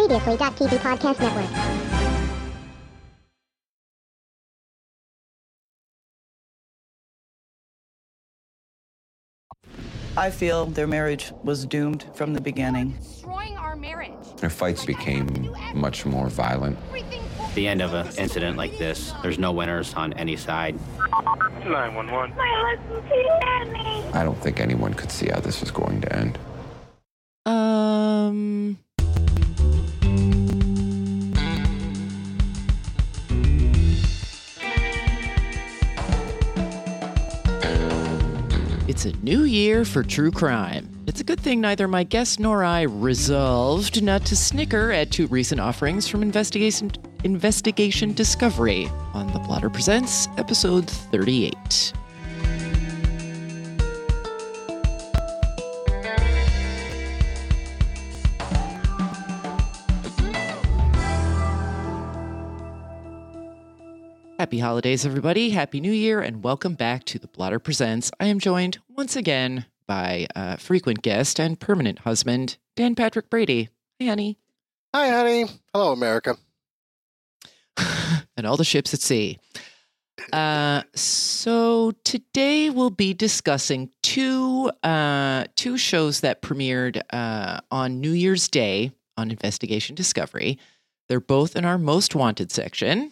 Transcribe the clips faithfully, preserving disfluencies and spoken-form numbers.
Previously.T V Podcast Network. I feel their marriage was doomed from the beginning. Destroying our marriage. Their fights became much more violent. At the end of an incident like this, there's no winners on any side. nine one one. My husband cheated me. I don't think anyone could see how this was going to end. Um... It's a new year for true crime. It's a good thing neither my guest nor I resolved not to snicker at two recent offerings from Investigation Investigation Discovery on The Blotter Presents, episode thirty-eight. Happy holidays, everybody. Happy New Year, and welcome back to The Blotter Presents. I am joined once again by uh, frequent guest and permanent husband, Dan Patrick Brady. Hey, honey. Hi, honey. Hello, America. And all the ships at sea. Uh, so today we'll be discussing two uh, two shows that premiered uh, on New Year's Day on Investigation Discovery. They're both in our Most Wanted section.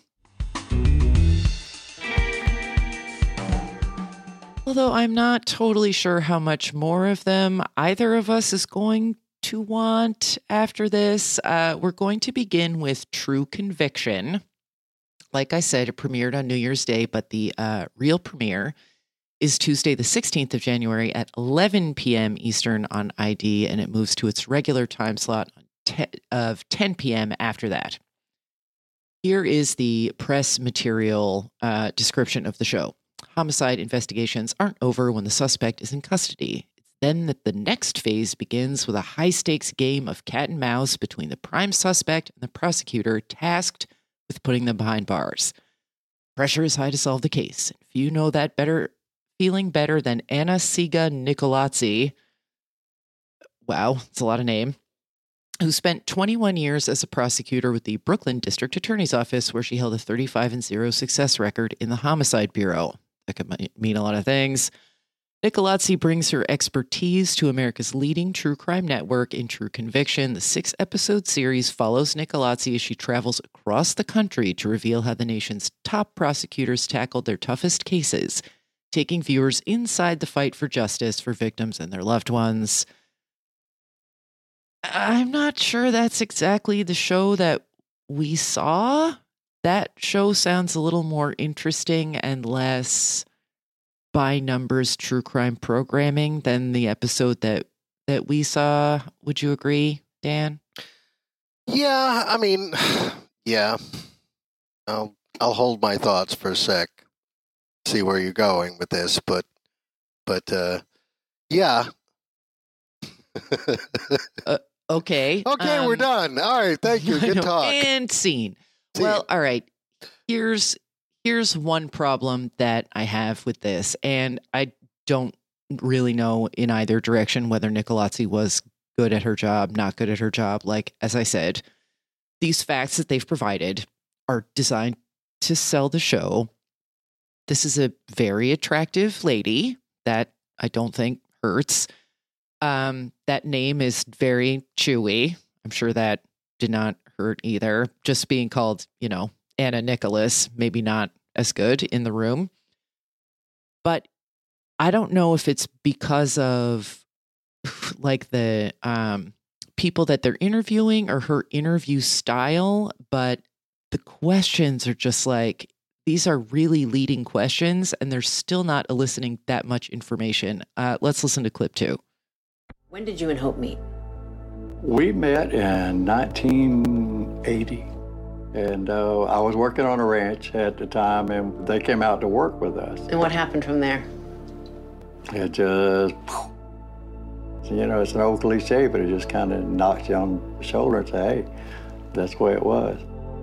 Although I'm not totally sure how much more of them either of us is going to want after this. Uh, we're going to begin with True Conviction. Like I said, it premiered on New Year's Day, but the uh, real premiere is Tuesday, the sixteenth of January at eleven p.m. Eastern on I D, and it moves to its regular time slot of ten p.m. after that. Here is the press material uh, description of the show. Homicide investigations aren't over when the suspect is in custody. It's then that the next phase begins with a high-stakes game of cat and mouse between the prime suspect and the prosecutor tasked with putting them behind bars. Pressure is high to solve the case. If you know that better, feeling better than Anna Siga Nicolazzi, wow, it's a lot of name, who spent twenty-one years as a prosecutor with the Brooklyn District Attorney's Office, where she held a thirty-five and zero success record in the Homicide Bureau. That could mean a lot of things. Nicolazzi brings her expertise to America's leading true crime network in True Conviction. The six-episode series follows Nicolazzi as she travels across the country to reveal how the nation's top prosecutors tackled their toughest cases, taking viewers inside the fight for justice for victims and their loved ones. I'm not sure that's exactly the show that we saw. That show sounds a little more interesting and less by numbers true crime programming than the episode that that we saw. Would you agree, Dan? Yeah, I mean, yeah. I'll I'll hold my thoughts for a sec. See where you're going with this, but but uh, yeah. uh, okay. Okay, um, we're done. All right, thank you. Good talk. And scene. See well, you. all right. Here's here's one problem that I have with this, and I don't really know in either direction whether Nicolazzi was good at her job, not good at her job. Like, as I said, these facts that they've provided are designed to sell the show. This is a very attractive lady that I don't think hurts. Um, that name is very chewy. I'm sure that did not hurt either. Just being called, you know, Anna Nicholas, maybe not as good in the room. But I don't know if it's because of like the um, people that they're interviewing or her interview style, but the questions are just like, these are really leading questions and they're still not eliciting that much information. Uh, let's listen to clip two. When did you and Hope meet? We met in nineteen eighty, and uh, I was working on a ranch at the time, and they came out to work with us. And what happened from there? It just, you know, it's an old cliche, but it just kind of knocks you on the shoulder and say, hey, that's the way it was.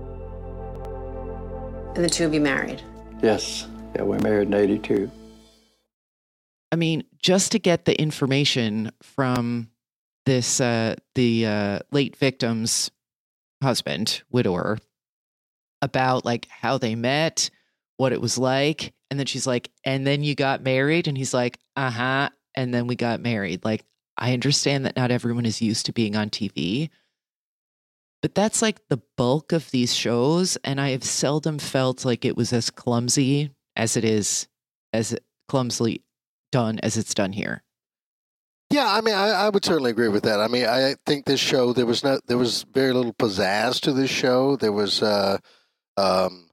And the two of you married? Yes. Yeah, we married in eighty-two. I mean, just to get the information from this, uh, the uh, late victim's husband, widower, about like how they met, what it was like. And then she's like, and then you got married? And he's like, uh-huh. And then we got married. Like, I understand that not everyone is used to being on T V, but that's like the bulk of these shows. And I have seldom felt like it was as clumsy as it is, as clumsily done as it's done here. Yeah, I mean, I, I would certainly agree with that. I mean, I think this show, there was no, there was very little pizzazz to this show. There was, uh, um,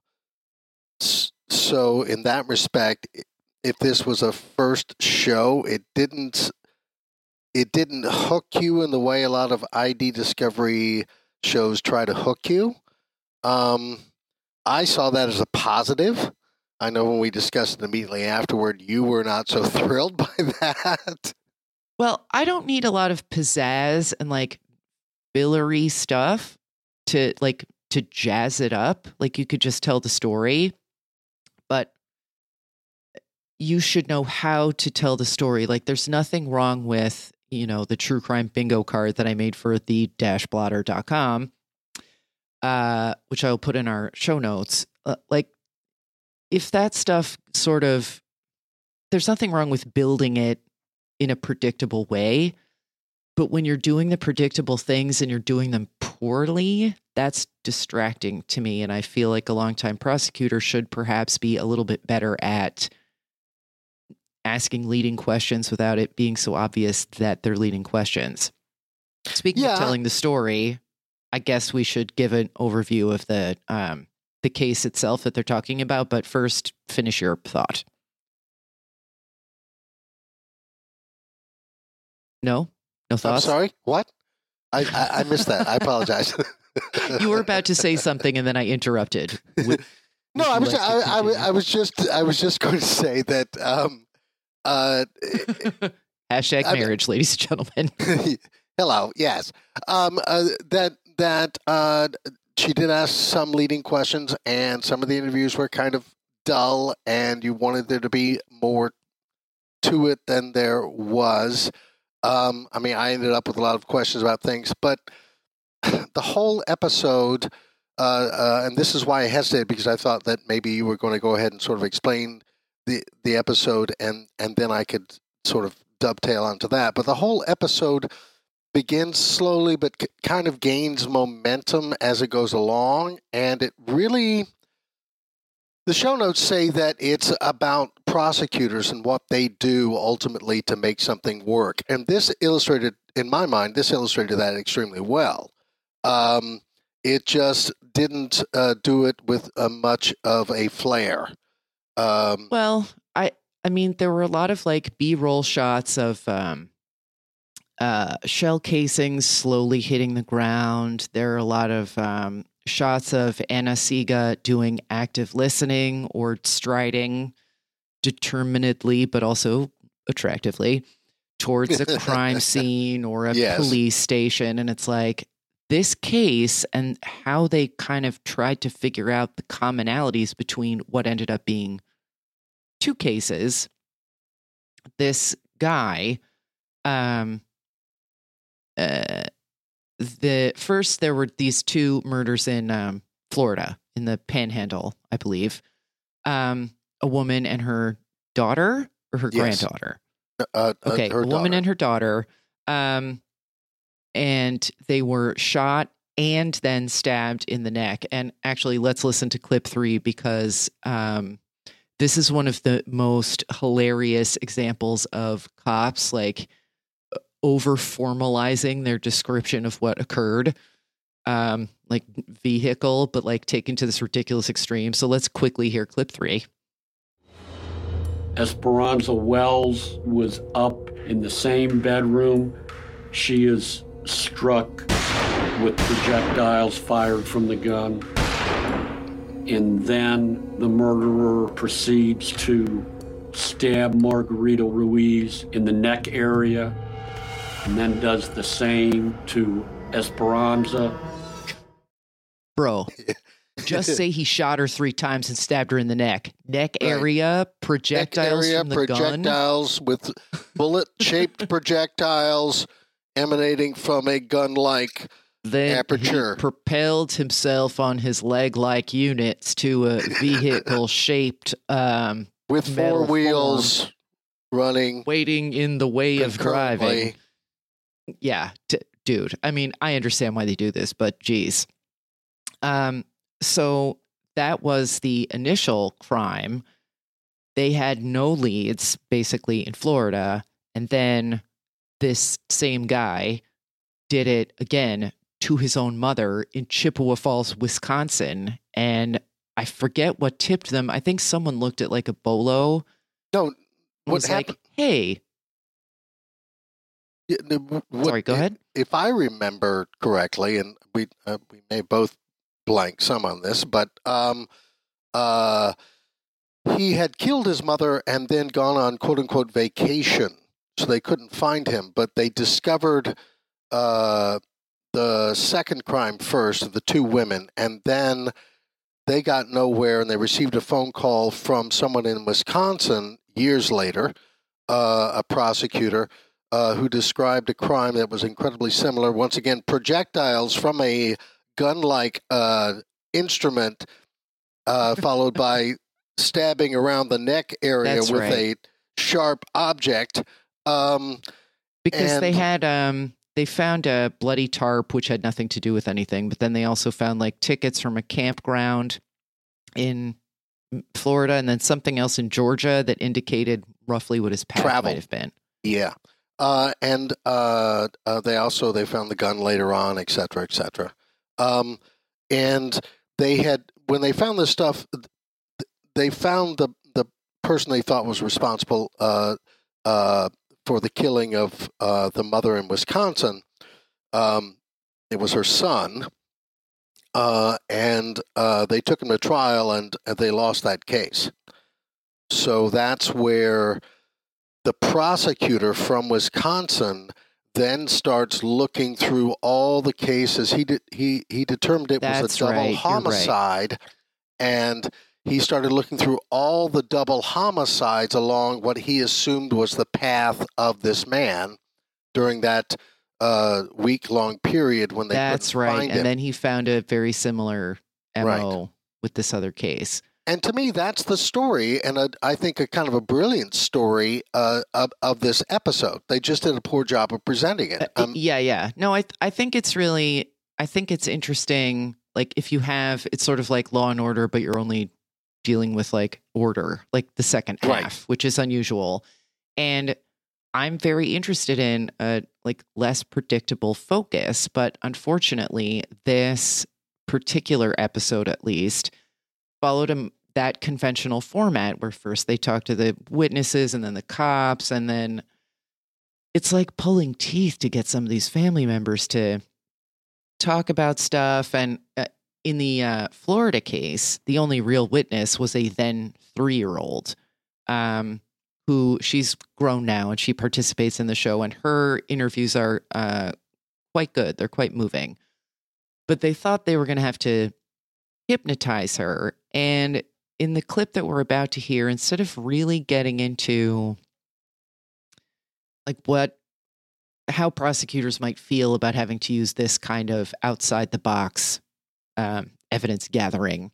so in that respect, if this was a first show, it didn't, it didn't hook you in the way a lot of I D Discovery shows try to hook you. Um, I saw that as a positive. I know when we discussed it immediately afterward, you were not so thrilled by that. Well, I don't need a lot of pizzazz and like fillery stuff to like to jazz it up. Like you could just tell the story, but you should know how to tell the story. Like there's nothing wrong with, you know, the true crime bingo card that I made for the dash blotter dot com, uh, which I'll put in our show notes. Uh, like if that stuff sort of, there's nothing wrong with building it in a predictable way, but when you're doing the predictable things and you're doing them poorly, that's distracting to me. And I feel like a longtime prosecutor should perhaps be a little bit better at asking leading questions without it being so obvious that they're leading questions. Speaking Yeah. of telling the story, I guess we should give an overview of the um, the case itself that they're talking about. But first, finish your thought. No? No I'm thoughts? sorry, what? I, I, I missed that. I apologize. You were about to say something and then I interrupted. Would- No, would I you was, like to I, I, was- continue? I was just, I was just going to say that. Um, uh, Hashtag I mean- marriage, ladies and gentlemen. hello, yes. Um, uh, that that uh, she did ask some leading questions, and some of the interviews were kind of dull, and you wanted there to be more to it than there was. Um, I mean, I ended up with a lot of questions about things, but the whole episode. Uh, uh, and this is why I hesitated, because I thought that maybe you were going to go ahead and sort of explain the the episode, and, and then I could sort of dovetail onto that. But the whole episode begins slowly, but c- kind of gains momentum as it goes along, and it really. The show notes say that it's about prosecutors and what they do ultimately to make something work, and this illustrated, in my mind, this illustrated that extremely well. Um, It just didn't uh, do it with uh, much of a flair. Um, Well, I I mean, there were a lot of like B-roll shots of um, uh, shell casings slowly hitting the ground. There are a lot of um, shots of Anna Siga doing active listening or striding determinedly, but also attractively towards a crime scene or a Yes. police station. And it's like, this case and how they kind of tried to figure out the commonalities between what ended up being two cases. This guy, um, uh, the first there were these two murders in um, Florida, in the Panhandle, I believe. Um, a woman and her daughter or her Yes. granddaughter. uh, uh, Okay, her a woman daughter. and her daughter. Um, and they were shot and then stabbed in the neck. And actually, let's listen to clip three because um, this is one of the most hilarious examples of cops like over formalizing their description of what occurred, um, like vehicle, but like taken to this ridiculous extreme. So let's quickly hear clip three. Esperanza Wells was up in the same bedroom. She is struck with projectiles fired from the gun. And then the murderer proceeds to stab Margarita Ruiz in the neck area and then does the same to Esperanza. Bro, just say he shot her three times and stabbed her in the neck. Neck Right. area, Neck projectiles area, from the gun. projectiles with bullet-shaped projectiles emanating from a gun-like Then Aperture. he propelled himself on his leg-like units to a vehicle-shaped um, with metal four wheels form, running, waiting in the way of driving. Yeah, t- dude. I mean, I understand why they do this, but geez. Um, so that was the initial crime. They had no leads, basically, in Florida, and then this same guy did it again to his own mother in Chippewa Falls, Wisconsin. And I forget what tipped them. I think someone looked at like a bolo. No, what was happened? Like, hey. Yeah, what, Sorry, go if, ahead. If I remember correctly, and we uh, we may both blank some on this, but um, uh, he had killed his mother and then gone on quote unquote vacation, so they couldn't find him. But they discovered uh, the second crime first of the two women, and then they got nowhere, and they received a phone call from someone in Wisconsin years later, uh, a prosecutor, uh, who described a crime that was incredibly similar. Once again, projectiles from a gun-like uh, instrument, uh, followed by stabbing around the neck area That's with right. a sharp object. Um, because and- they had... Um, They found a bloody tarp, which had nothing to do with anything, but then they also found like tickets from a campground in Florida and then something else in Georgia that indicated roughly what his path Travel. might have been. Yeah. Uh, and uh, uh, they also, they found the gun later on, et cetera, et cetera. Um, and they had, when they found this stuff, they found the, the person they thought was responsible uh, uh, for the killing of uh, the mother in Wisconsin. Um, it was her son. Uh, and uh, they took him to trial, and they lost that case. So that's where the prosecutor from Wisconsin then starts looking through all the cases. He did, he he determined it That's was a double right. You're right. homicide, and he started looking through all the double homicides along what he assumed was the path of this man during that uh, week-long period when they That's couldn't right. find And him. then he found a very similar M O Right. with this other case. And to me, that's the story, and a, I think a kind of a brilliant story uh, of, of this episode. They just did a poor job of presenting it. Uh, Um, yeah, yeah. No, I th- I think it's really, I think it's interesting. Like if you have, it's sort of like Law and Order, but you're only dealing with like order, like the second half, Right. which is unusual. And I'm very interested in a like less predictable focus, but unfortunately, this particular episode, at least, followed a, that conventional format where first they talk to the witnesses and then the cops, and then it's like pulling teeth to get some of these family members to talk about stuff. And uh, in the uh, Florida case, the only real witness was a then three-year-old um, who she's grown now and she participates in the show, and her interviews are uh, quite good. They're quite moving. But they thought they were going to have to hypnotize her. And in the clip that we're about to hear, instead of really getting into like what, how prosecutors might feel about having to use this kind of outside the box um, evidence gathering.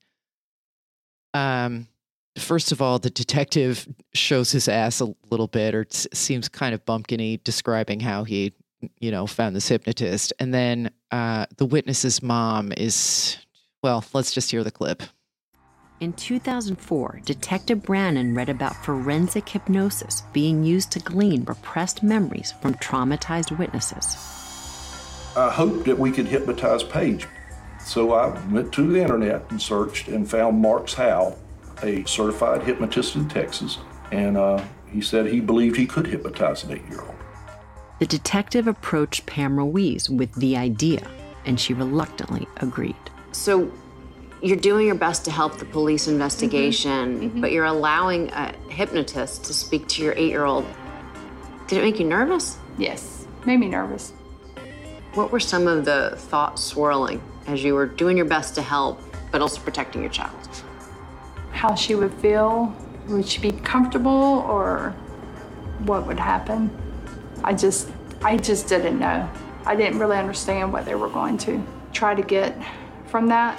Um, first of all, the detective shows his ass a little bit, or it seems kind of bumpkiny, describing how he, you know, found this hypnotist. And then uh, the witness's mom is, well, let's just hear the clip. In two thousand four, Detective Brannon read about forensic hypnosis being used to glean repressed memories from traumatized witnesses. I hoped that we could hypnotize Paige. So I went to the internet and searched and found Marks Howe, a certified hypnotist in Texas, and uh, he said he believed he could hypnotize an eight-year-old. The detective approached Pam Ruiz with the idea, and she reluctantly agreed. So you're doing your best to help the police investigation, Mm-hmm. but you're allowing a hypnotist to speak to your eight-year-old. Did it make you nervous? Yes, made me nervous. What were some of the thoughts swirling as you were doing your best to help, but also protecting your child? How she would feel, would she be comfortable, or what would happen? I just, I just didn't know. I didn't really understand what they were going to try to get from that.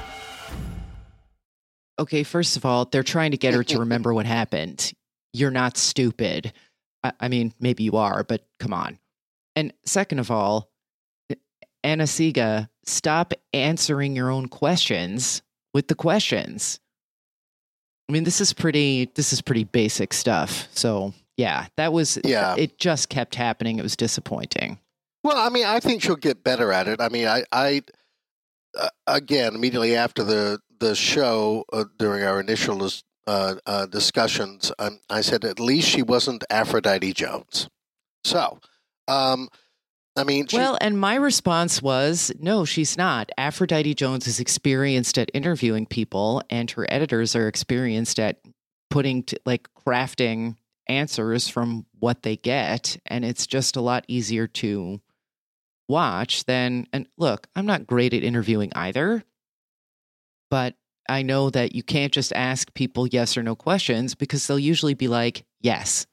Okay, first of all, they're trying to get her to remember what happened. You're not stupid. I, I mean, maybe you are, but come on. And second of all, Anna Siga, stop answering your own questions with the questions. I mean, this is pretty, this is pretty basic stuff. So yeah, that was, yeah. It just kept happening. It was disappointing. Well, I mean, I think she'll get better at it. I mean, I, I uh, again, immediately after the, the show, uh, during our initial uh, uh, discussions, um, I said at least she wasn't Aphrodite Jones. So, um, I mean, she, well, and my response was, no, she's not. Aphrodite Jones is experienced at interviewing people, and her editors are experienced at putting, t- like, crafting answers from what they get, and it's just a lot easier to watch than. And look, I'm not great at interviewing either, but I know that you can't just ask people yes or no questions because they'll usually be like, yes.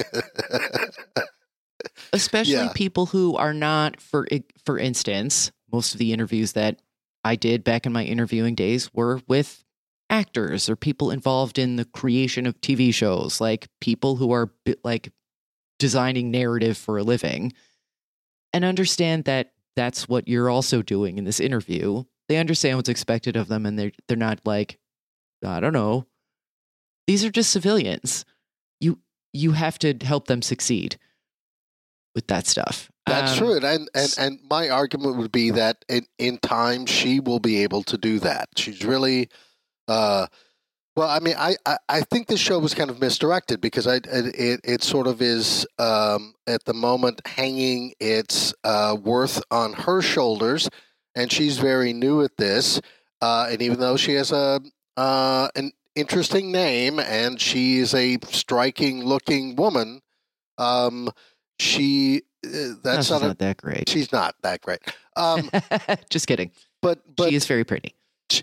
Especially yeah. people who are not, for for instance, most of the interviews that I did back in my interviewing days were with actors or people involved in the creation of T V shows, like people who are like designing narrative for a living, and understand that that's what you're also doing in this interview. They understand what's expected of them, and they're they're not like, I don't know. These are just civilians. You you have to help them succeed with that stuff. That's um, true. And, and and my argument would be that in, in time, she will be able to do that. She's really, uh, well, I mean, I, I, I think the show was kind of misdirected because I, it, it sort of is um, at the moment hanging its uh, worth on her shoulders. And she's very new at this. Uh, and even though she has a uh, an interesting name and she's a striking looking woman, um, She uh, that's no, not, not a, that great. She's not that great. Um, Just kidding. But but she is very pretty. She,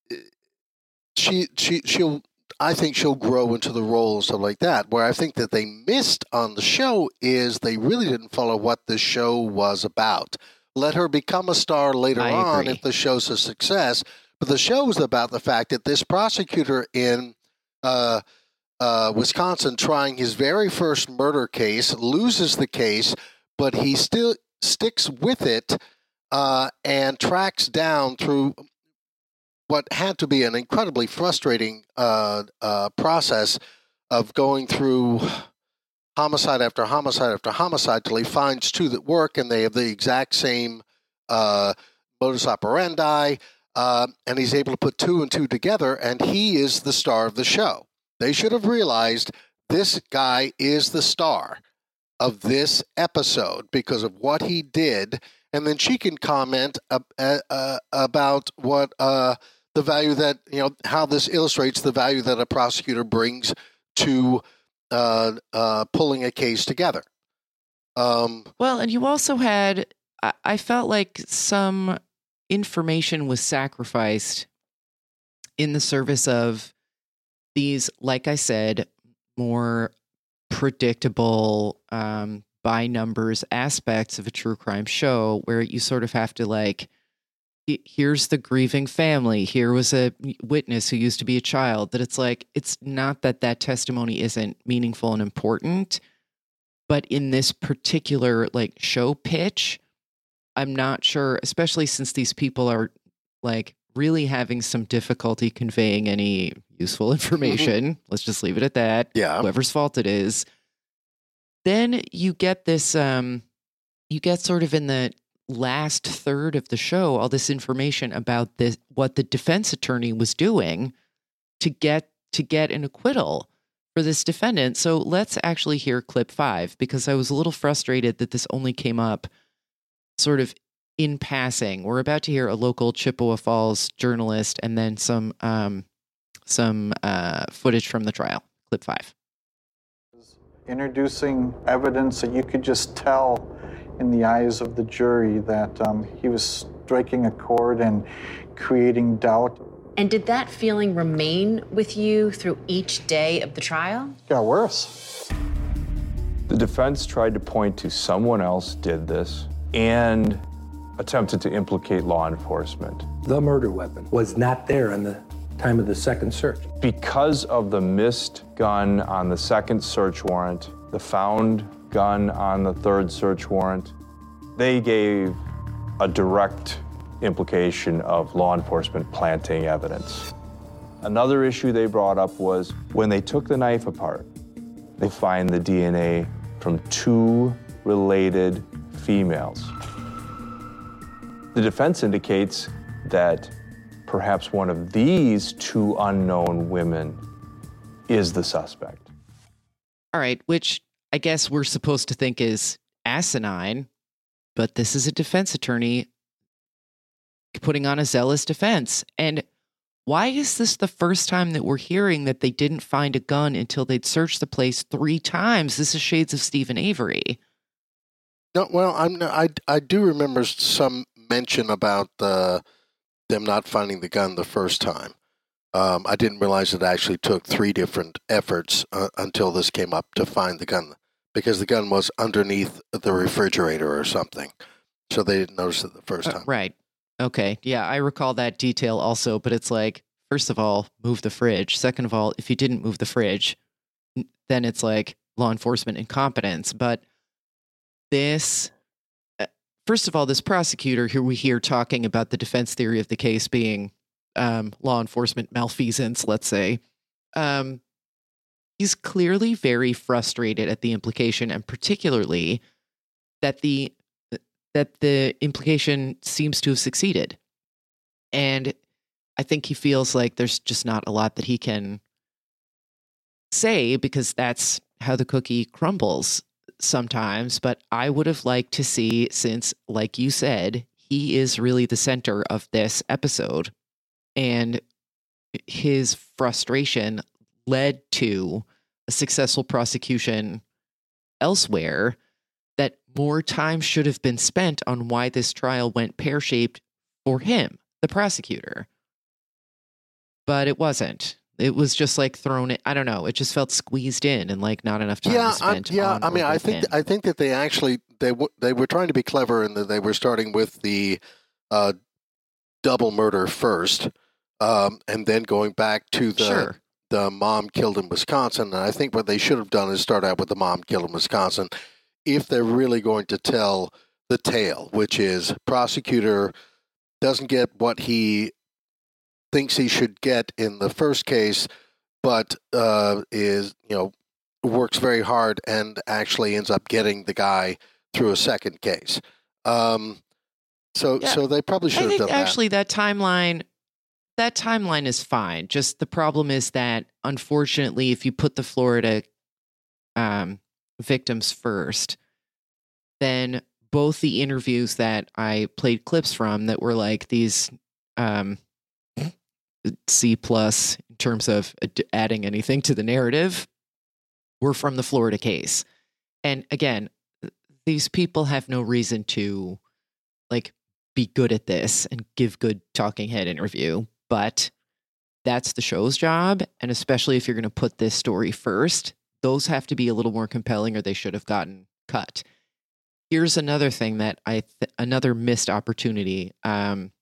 she she she'll. I think she'll grow into the role and stuff like that. Where I think that they missed on the show is they really didn't follow what the show was about. Let her become a star later I on agree. if the show's a success. But the show was about the fact that this prosecutor in uh, Uh, Wisconsin, trying his very first murder case, loses the case, but he still sticks with it uh, and tracks down through what had to be an incredibly frustrating uh, uh, process of going through homicide after homicide after homicide till he finds two that work, and they have the exact same uh, modus operandi, uh, and he's able to put two and two together, and he is the star of the show. They should have realized this guy is the star of this episode because of what he did, and then she can comment uh, uh, about what uh, the value that, you know, how this illustrates the value that a prosecutor brings to uh, uh, pulling a case together. Um, well, and you also had, I, I felt like some information was sacrificed in the service of these, like I said, more predictable um, by numbers aspects of a true crime show where you sort of have to like, here's the grieving family. Here was a witness who used to be a child. That it's like, it's not that that testimony isn't meaningful and important, but in this particular like show pitch, I'm not sure, especially since these people are like really having some difficulty conveying any useful information. Let's just leave it at that. Yeah. Whoever's fault it is. Then you get this, um, you get sort of in the last third of the show, all this information about this, what the defense attorney was doing to get, to get an acquittal for this defendant. So let's actually hear clip five, because I was a little frustrated that this only came up sort of in passing. We're about to hear a local Chippewa Falls journalist and then some um, some uh, footage from the trial. Clip five. Introducing evidence that you could just tell in the eyes of the jury that um, he was striking a chord and creating doubt. And did that feeling remain with you through each day of the trial? It got worse. The defense tried to point to someone else did this, and attempted to implicate law enforcement. The murder weapon was not there on the time of the second search. Because of the missed gun on the second search warrant, the found gun on the third search warrant, they gave a direct implication of law enforcement planting evidence. Another issue they brought up was when they took the knife apart, they find the D N A from two related females. The defense indicates that perhaps one of these two unknown women is the suspect. All right, which I guess we're supposed to think is asinine, but this is a defense attorney putting on a zealous defense. And why is this the first time that we're hearing that they didn't find a gun until they'd searched the place three times? This is shades of Stephen Avery. No, well, I'm I I do remember some mention about the them not finding the gun the first time. Um, I didn't realize it actually took three different efforts uh, until this came up to find the gun, because the gun was underneath the refrigerator or something, so they didn't notice it the first time. Uh, right. Okay. Yeah, I recall that detail also, but it's like, first of all, move the fridge. Second of all, if you didn't move the fridge, then it's like law enforcement incompetence. But this, uh, first of all, this prosecutor who we hear talking about the defense theory of the case being um, law enforcement malfeasance, let's say, um, he's clearly very frustrated at the implication, and particularly that the that the implication seems to have succeeded. And I think he feels like there's just not a lot that he can say, because that's how the cookie crumbles sometimes. But I would have liked to see, since, like you said, he is really the center of this episode, and his frustration led to a successful prosecution elsewhere, that more time should have been spent on why this trial went pear-shaped for him, the prosecutor. But it wasn't. It was just like thrown in. I don't know. It just felt squeezed in, and like not enough time yeah, spent I, yeah. on I mean, I think him. I think that they actually they w- they were trying to be clever, and that they were starting with the uh, double murder first, um, and then going back to the Sure. the mom killed in Wisconsin. And I think what they should have done is start out with the mom killed in Wisconsin, if they're really going to tell the tale, which is prosecutor doesn't get what he thinks he should get in the first case, but uh, is, you know, works very hard and actually ends up getting the guy through a second case. Um, so, Yeah. so they probably should I have think done actually that timeline, that timeline is fine. Just the problem is that, unfortunately, if you put the Florida um, victims first, then both the interviews that I played clips from that were like these um, C plus in terms of ad- adding anything to the narrative were from the Florida case. And again, these people have no reason to like be good at this and give good talking head interview, but that's the show's job. And especially if you're going to put this story first, those have to be a little more compelling, or they should have gotten cut. Here's another thing that I, th- another missed opportunity. Um,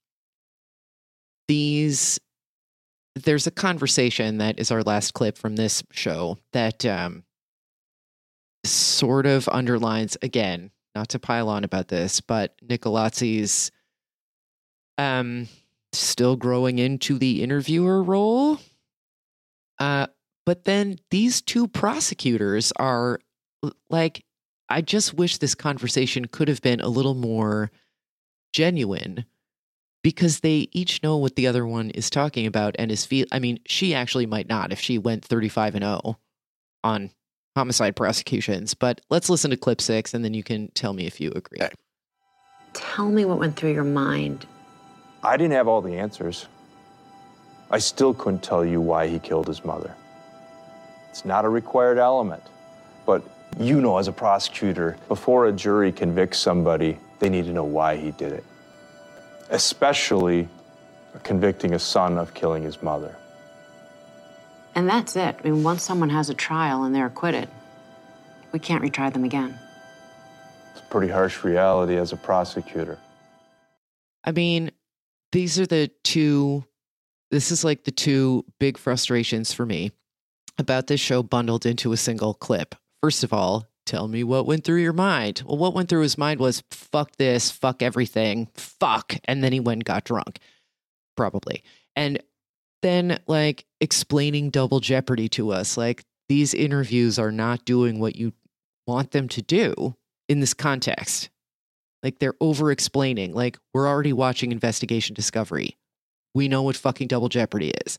these, there's a conversation that is our last clip from this show that um, sort of underlines, again, not to pile on about this, but Nicolazzi's um, still growing into the interviewer role. Uh, but then these two prosecutors are like, I just wish this conversation could have been a little more genuine, because they each know what the other one is talking about and is feel. I mean, she actually might not if she went thirty-five and oh on homicide prosecutions. But let's listen to clip six, and then you can tell me if you agree. Okay. Tell me what went through your mind. I didn't have all the answers. I still couldn't tell you why he killed his mother. It's not a required element, but you know, as a prosecutor, before a jury convicts somebody, they need to know why he did it. Especially convicting a son of killing his mother. And that's it. I mean, once someone has a trial and they're acquitted, we can't retry them again. It's a pretty harsh reality as a prosecutor. I mean, these are the two, this is like the two big frustrations for me about this show bundled into a single clip. First of all, tell me what went through your mind. Well, what went through his mind was, fuck this, fuck everything, fuck. And then he went and got drunk, probably. And then, like, explaining Double Jeopardy to us, like, these interviews are not doing what you want them to do in this context. Like, they're over explaining. Like, we're already watching Investigation Discovery. We know what fucking Double Jeopardy is.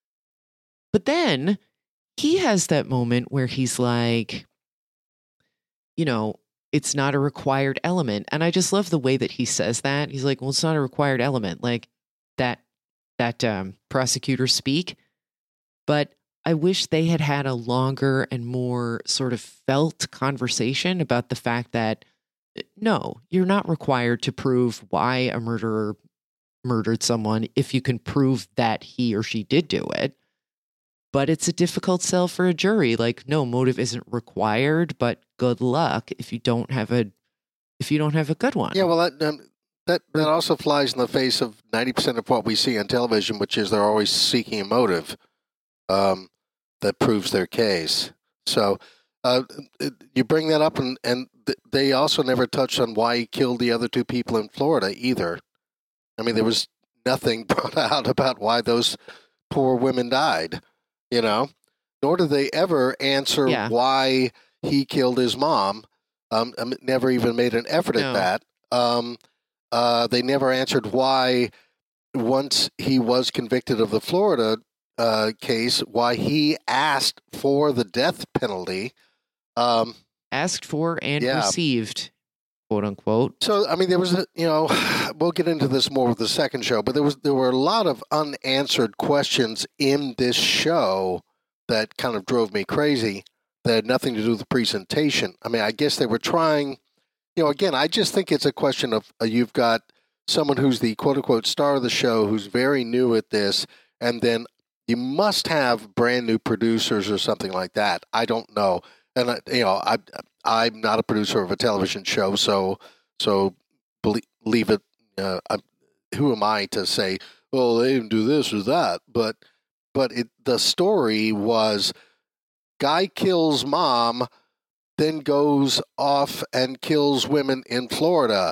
But then he has that moment where he's like, you know, it's not a required element. And I just love the way that he says that. He's like, well, it's not a required element. Like that, that um, prosecutor speak. But I wish they had had a longer and more sort of felt conversation about the fact that, no, you're not required to prove why a murderer murdered someone if you can prove that he or she did do it. But it's a difficult sell for a jury. Like, no, motive isn't required, but good luck if you don't have a if you don't have a good one. Yeah, well, that um, that that also flies in the face of ninety percent of what we see on television, which is they're always seeking a motive um, that proves their case. So uh, you bring that up, and and th- they also never touched on why he killed the other two people in Florida either. I mean, there was nothing brought out about why those poor women died. You know, nor did they ever answer yeah. why he killed his mom. Um, never even made an effort no. at that. Um, uh, they never answered why, once he was convicted of the Florida uh, case, why he asked for the death penalty. Um, asked for and yeah. received, quote unquote. So, I mean, there was, a, you know, we'll get into this more with the second show, but there was there were a lot of unanswered questions in this show that kind of drove me crazy that had nothing to do with the presentation. I mean, I guess they were trying, you know, again, I just think it's a question of uh, you've got someone who's the quote unquote star of the show who's very new at this, and then you must have brand new producers or something like that. I don't know. And, I, you know, I, I'm not a producer of a television show, so so believe, leave it. Uh, I, who am I to say, well, they didn't do this or that? But but it, the story was guy kills mom, then goes off and kills women in Florida.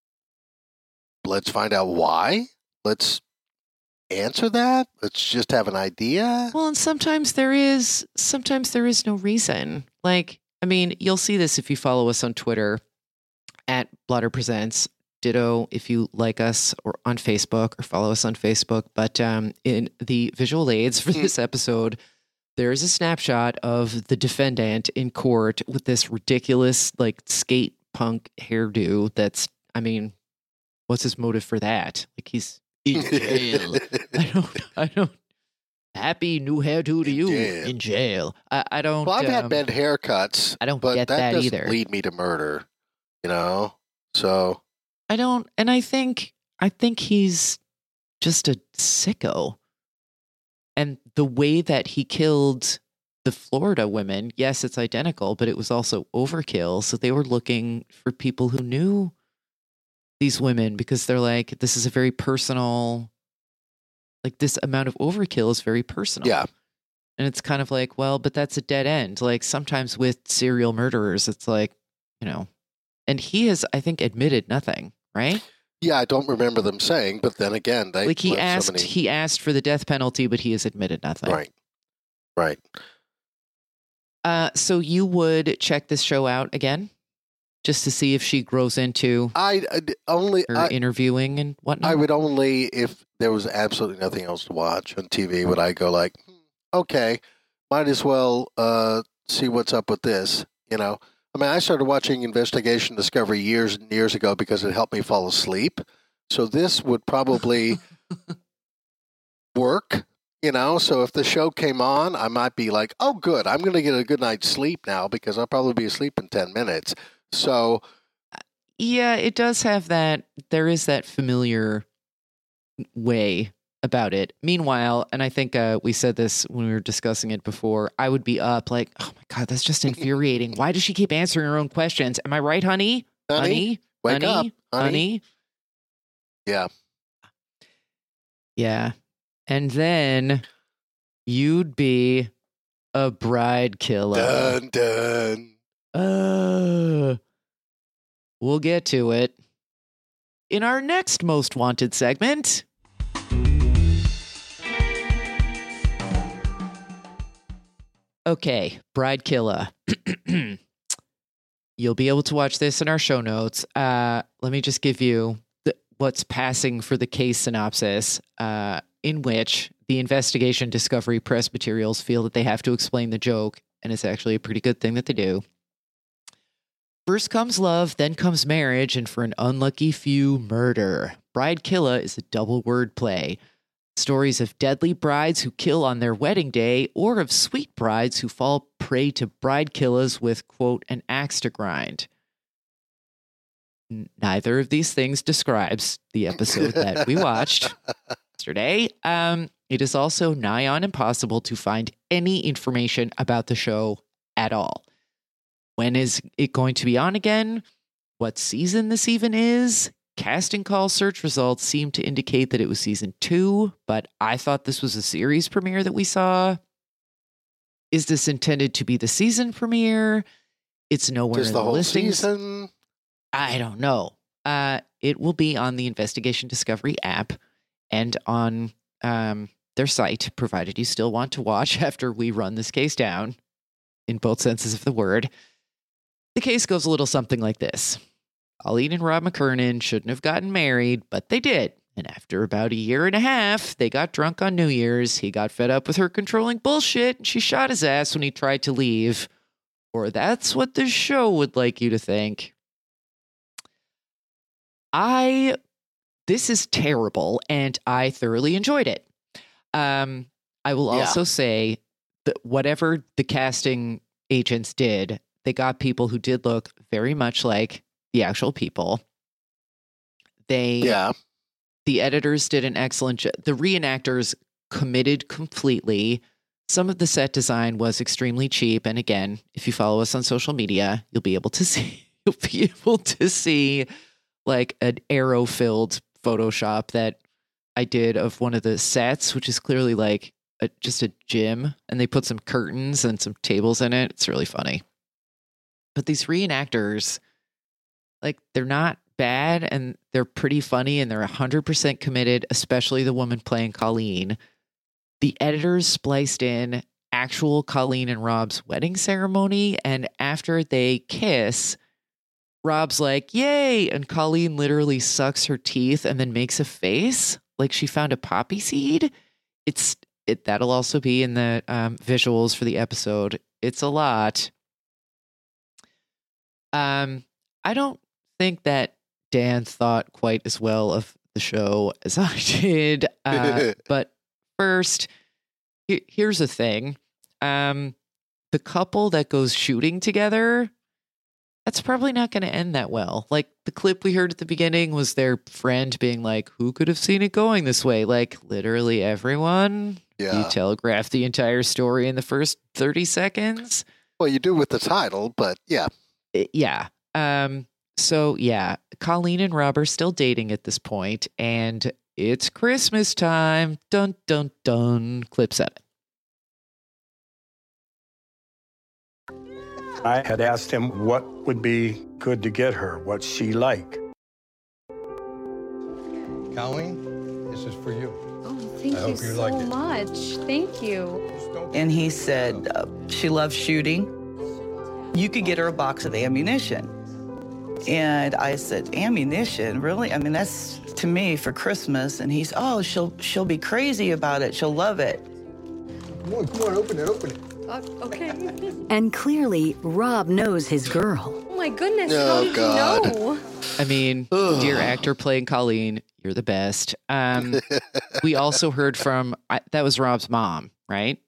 Let's find out why. Let's answer that. Let's just have an idea. Well, and sometimes there is sometimes there is no reason. Like, I mean, you'll see this if you follow us on Twitter at Blotter Presents. Ditto if you like us or on Facebook or follow us on Facebook. But um, in the visual aids for this episode, there is a snapshot of the defendant in court with this ridiculous, like, skate punk hairdo. That's, I mean, what's his motive for that? Like, he's in jail. I don't, I don't. Happy new hairdo to you yeah. in jail. I, I don't. Well, I've um, had bad haircuts. I don't but get that, that doesn't either. Lead me to murder, you know. So I don't, and I think I think he's just a sicko. And the way that he killed the Florida women, yes, it's identical, but it was also overkill. So they were looking for people who knew these women because they're like, this is a very personal. Like, this amount of overkill is very personal. Yeah. And it's kind of like, well, but that's a dead end. Like, sometimes with serial murderers, it's like, you know, and he has, I think, admitted nothing, right? Yeah, I don't remember them saying, but then again, they like he asked, so many... he asked for the death penalty, but he has admitted nothing. Right. Right. Uh, so you would check this show out again? Just to see if she grows into I, I only her I, interviewing and whatnot? I would only, if there was absolutely nothing else to watch on T V, would I go like, hmm, okay, might as well uh, see what's up with this, you know? I mean, I started watching Investigation Discovery years and years ago because it helped me fall asleep. So this would probably work, you know? So if the show came on, I might be like, oh, good, I'm going to get a good night's sleep now because I'll probably be asleep in ten minutes. So, yeah, it does have that. There is that familiar way about it. Meanwhile, and I think uh, we said this when we were discussing it before, I would be up like, oh my God, that's just infuriating. Why does she keep answering her own questions? Am I right, honey? Honey? Honey? Wake honey? up, honey. Honey? Yeah. Yeah. And then you'd be a bride killer. Dun, dun. Uh, we'll get to it in our next Most Wanted segment. Okay, bride killer. You'll be able to watch this in our show notes. Uh, let me just give you the, what's passing for the case synopsis, uh, in which the investigation discovery press materials feel that they have to explain the joke, and it's actually a pretty good thing that they do. First comes love, then comes marriage, and for an unlucky few, murder. Bride killer is a double word play. Stories of deadly brides who kill on their wedding day, or of sweet brides who fall prey to bride killers with, quote, an axe to grind. Neither of these things describes the episode that we watched yesterday. Um, it is also nigh on impossible to find any information about the show at all. When is it going to be on again? What season this even is? Casting call search results seem to indicate that it was season two, but I thought this was a series premiere that we saw. Is this intended to be the season premiere? It's nowhere Just in the the, whole listings. season? I don't know. Uh, it will be on the Investigation Discovery app and on um, their site, provided you still want to watch after we run this case down, in both senses of the word. The case goes a little something like this. Colleen and Rob McKernan shouldn't have gotten married, but they did. And after about a year and a half, they got drunk on New Year's. He got fed up with her controlling bullshit, and she shot his ass when he tried to leave. Or that's what the show would like you to think. I, this is terrible, and I thoroughly enjoyed it. Um, I will Yeah. also say that whatever the casting agents did, they got people who did look very much like the actual people. They, Yeah. the editors did an excellent job. The reenactors committed completely. Some of the set design was extremely cheap. And again, if you follow us on social media, you'll be able to see, you'll be able to see like an arrow-filled Photoshop that I did of one of the sets, which is clearly like a, just a gym. And they put some curtains and some tables in it. It's really funny. But these reenactors, like, they're not bad, and they're pretty funny, and they're one hundred percent committed, especially the woman playing Colleen. The editors spliced in actual Colleen and Rob's wedding ceremony, and after they kiss, Rob's like, yay, and Colleen literally sucks her teeth and then makes a face like she found a poppy seed. It's it that'll also be in the um, visuals for the episode. It's a lot. Um, I don't think that Dan thought quite as well of the show as I did. Uh, but first, he- here's the thing. Um, the couple that goes shooting together, that's probably not going to end that well. Like, the clip we heard at the beginning was their friend being like, who could have seen it going this way? Like, literally everyone. Yeah. You telegraph the entire story in the first thirty seconds. Well, you do with the title, but yeah. It- yeah. Um, so, yeah, Colleen and Rob are still dating at this point, and it's Christmas time. Dun, dun, dun. Clip seven. I had asked him what would be good to get her, what she like. Colleen, this is for you. Oh, thank I you hope you so liked it. much. Thank you. And he said uh, she loves shooting. You could get her a box of ammunition. And I said, ammunition? Really? I mean, that's to me for Christmas. And he's, oh, she'll she'll be crazy about it. She'll love it. Come on, come on, open it, open it. Uh, okay. And clearly, Rob knows his girl. Oh my goodness, Oh, how did God. you know? I mean, dear actor playing Colleen, you're the best. Um, we also heard from, I, that was Rob's mom, right?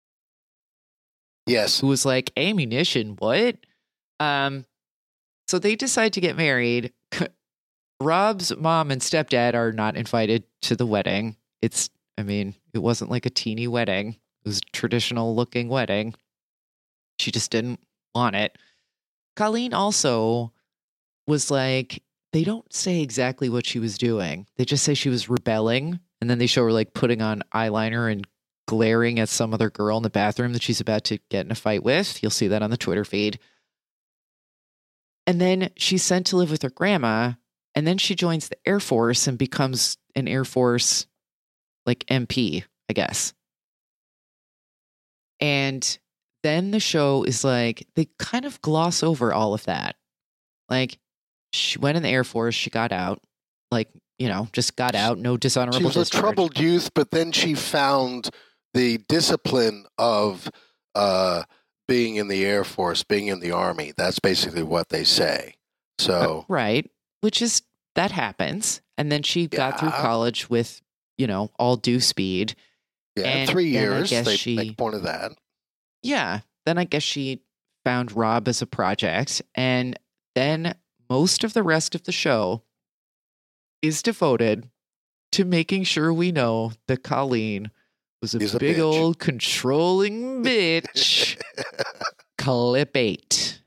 Yes. Who was like, ammunition, what? Um, so they decide to get married. Rob's mom and stepdad are not invited to the wedding. It's, I mean, it wasn't like a teeny wedding. It was a traditional looking wedding. She just didn't want it. Colleen also was like, they don't say exactly what she was doing. They just say she was rebelling And then they show her like putting on eyeliner and glaring at some other girl in the bathroom that she's about to get in a fight with. You'll see that on the Twitter feed. And then she's sent to live with her grandma. And then she joins the Air Force and becomes an Air Force like M P, I guess. And then the show is like, they kind of gloss over all of that. Like, she went in the Air Force, she got out, like, you know, just got out, no dishonorable She was discharge. a troubled youth, but then she found the discipline of uh, being in the Air Force, being in the Army. That's basically what they say. So, Uh, right. Which is, that happens. And then she got through college with, you know, all due speed. yeah, And three then I years. guess They she- make point of that. Yeah. Then I guess she found Rob as a project. And then most of the rest of the show is devoted to making sure we know that Colleen was a He's a big bitch. old controlling bitch. Clip eight.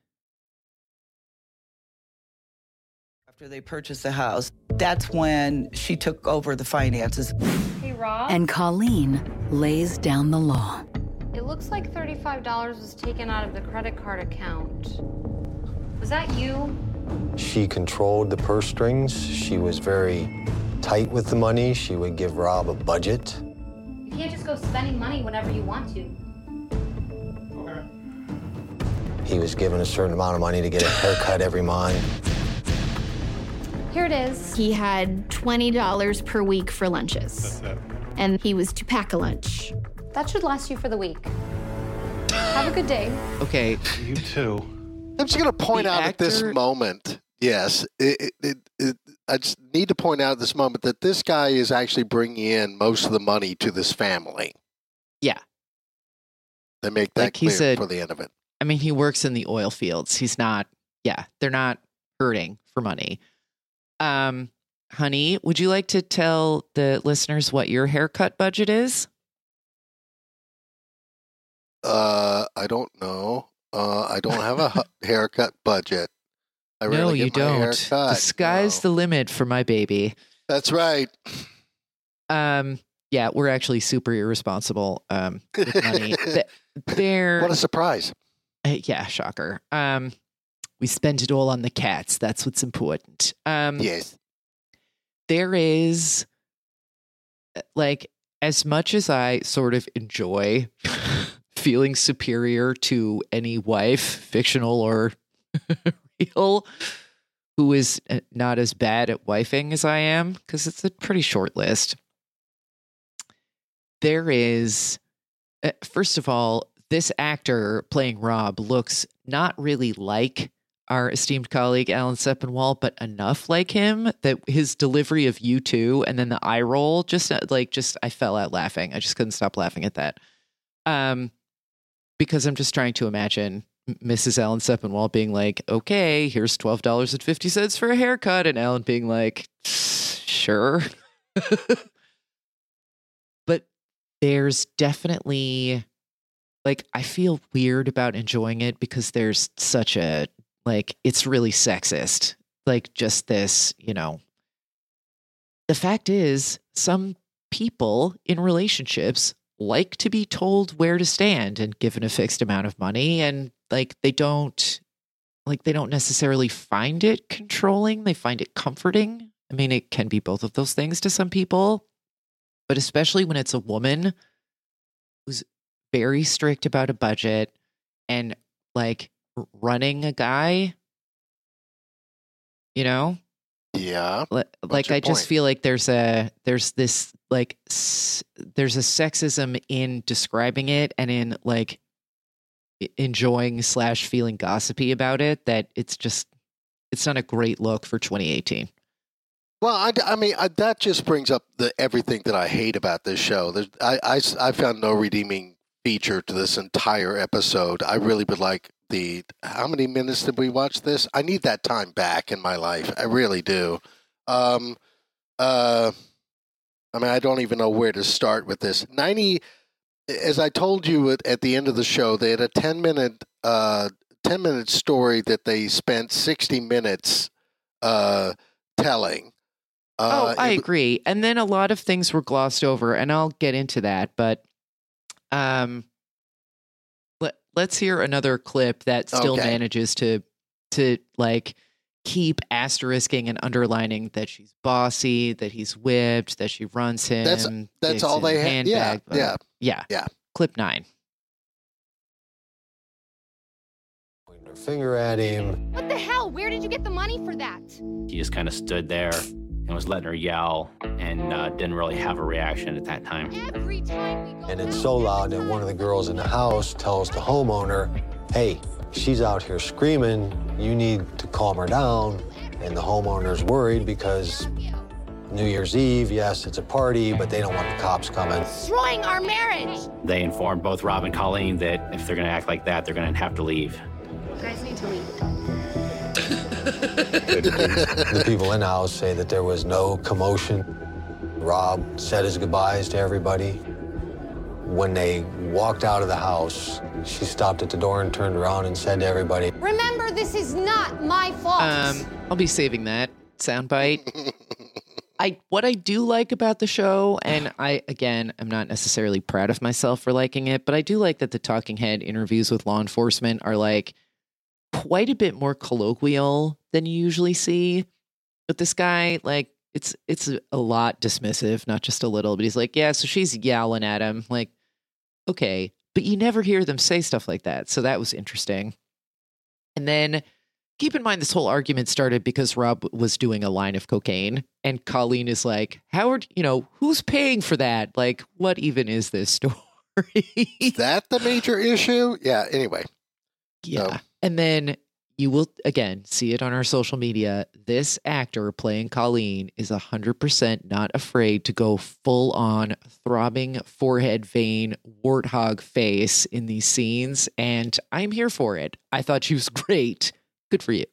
After they purchased the house, that's when she took over the finances. Hey, Rob. And Colleen lays down the law. It looks like thirty-five dollars was taken out of the credit card account. Was that you? She controlled the purse strings. She was very tight with the money. She would give Rob a budget. You can't just go spending money whenever you want to. He was given a certain amount of money to get a haircut every month. Here it is. He had twenty dollars per week for lunches. And he was to pack a lunch. That should last you for the week. Have a good day. Okay. You too. I'm just going to point out at this moment, yes, it, it, it, it, I just need to point out at this moment that this guy is actually bringing in most of the money to this family. Yeah. They make that Like he clear said- for the end of it. I mean, he works in the oil fields. He's not, yeah, they're not hurting for money. Um, honey, would you like to tell the listeners what your haircut budget is? Uh, I don't know. Uh, I don't have a hu- haircut budget. I no, rarely you get my don't. hair cut. The sky's the limit for my baby. That's right. Um, yeah, we're actually super irresponsible um, with money. Th- They're, What a surprise. Uh, yeah, shocker. Um, we spend it all on the cats. That's what's important. Um, yes. There is, like, as much as I sort of enjoy feeling superior to any wife, fictional or real, who is uh, not as bad at wifing as I am, because it's a pretty short list. There is, uh, first of all, this actor playing Rob looks not really like our esteemed colleague Alan Sepinwall, but enough like him that his delivery of "you too" and then the eye roll, just uh, like, just I fell out laughing. I just couldn't stop laughing at that. Um, because I'm just trying to imagine Missus Alan Sepinwall being like, "Okay, here's twelve dollars and fifty cents for a haircut," and Alan being like, "Sure." But there's definitely, like, I feel weird about enjoying it because there's such a, like, it's really sexist. Like, just this, you know. The fact is, some people in relationships like to be told where to stand and given a fixed amount of money, and like they don't like they don't necessarily find it controlling. They find it comforting. I mean, it can be both of those things to some people, but especially when it's a woman who's very strict about a budget and like running a guy, you know? Yeah. Like, like your I just point? feel like there's a there's this like s- there's a sexism in describing it and in like e- enjoying slash feeling gossipy about it that it's just it's not a great look for twenty eighteen. Well, I, I mean, I, that just brings up the everything that I hate about this show. There's, I, I, I found no redeeming feature to this entire episode. I really would like the, how many minutes did we watch this? I need that time back in my life. I really do. Um, uh, I mean, I don't even know where to start with this. ninety, as I told you at, at the end of the show, they had a ten minute, uh, ten minute story that they spent sixty minutes uh, telling. Uh, oh, I it- agree. And then a lot of things were glossed over, and I'll get into that. But um, let, let's hear another clip that still Okay. manages to to like keep asterisking and underlining that she's bossy, that he's whipped, that she runs him. That's- that's kicks all his they had. handbag, Yeah, yeah. yeah, yeah. Clip nine. Her finger at him. What the hell? Where did you get the money for that? He just kind of stood there and was letting her yell and uh, didn't really have a reaction at that time. Every time we go And it's so loud that one of the girls in the house tells the homeowner, hey, she's out here screaming. You need to calm her down. And the homeowner's worried because New Year's Eve, yes, it's a party, but they don't want the cops coming. destroying our marriage. They informed both Rob and Colleen that if they're going to act like that, they're going to have to leave. You guys need to leave. The people in the house say that there was no commotion. Rob said his goodbyes to everybody. When they walked out of the house, she stopped at the door and turned around and said to everybody, Remember, this is not my fault. Um, I'll be saving that soundbite. I what I do like about the show, and I again, I'm not necessarily proud of myself for liking it, but I do like that the talking head interviews with law enforcement are like quite a bit more colloquial than you usually see. But this guy, like, it's it's a lot dismissive, not just a little. But he's like, yeah, so she's yelling at him, like, okay, but you never hear them say stuff like that, so that was interesting. And then keep in mind, this whole argument started because Rob was doing a line of cocaine, and Colleen is like, Howard, you know, who's paying for that? Like, what even is this story? Is that the major issue? Yeah, anyway. Yeah. And then you will, again, see it on our social media. This actor playing Colleen is one hundred percent not afraid to go full on throbbing forehead vein, warthog face in these scenes. And I'm here for it. I thought she was great. Good for you.